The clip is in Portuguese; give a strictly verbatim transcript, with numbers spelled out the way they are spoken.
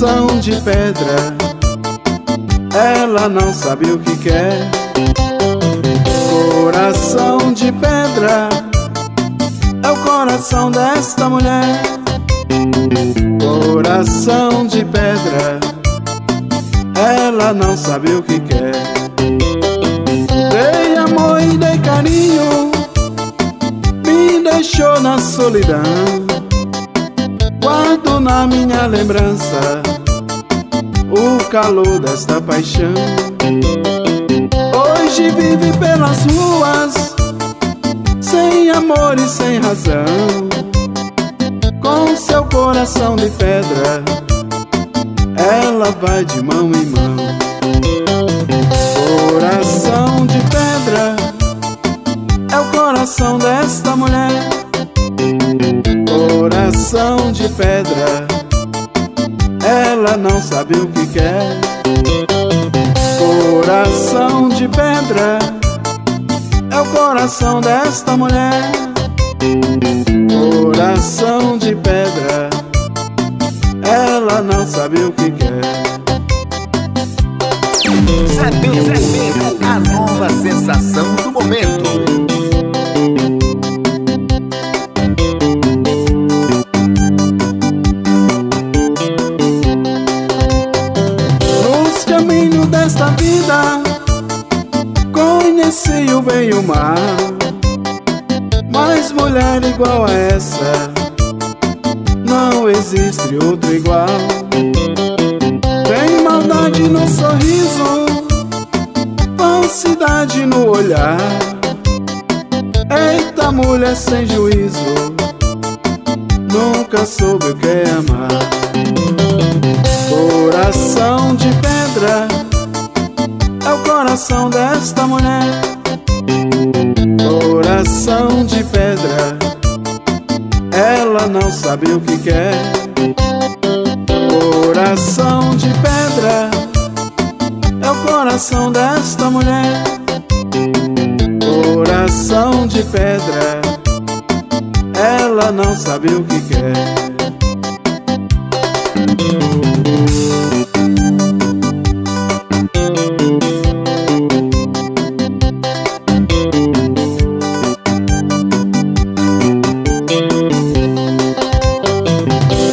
Coração de pedra, ela não sabe o que quer. Coração de pedra, é o coração desta mulher. Coração de pedra, ela não sabe o que quer. Dei amor e dei carinho, me deixou na solidão. Guardo na minha lembrança o calor desta paixão. Hoje vive pelas ruas, sem amor e sem razão, com seu coração de pedra, ela vai de mão em mão. Coração de pedra, é o coração desta mulher. Coração de pedra, ela não sabe o que quer. Coração de pedra, é o coração desta mulher. Coração de pedra, ela não sabe o que quer. Zé Bento, a nova sensação do momento. Nos caminhos desta vida conheci o bem e o mal, mas mulher igual a essa não existe outro igual. Tem maldade no sorriso, falsidade no olhar. Eita, mulher sem juízo, nunca soube o que é amar. Coração de pedra, é o coração desta mulher. Coração de pedra, ela não sabe o que quer. Coração de pedra, é o coração desta mulher. Coração de pedra, ela não sabe o que quer.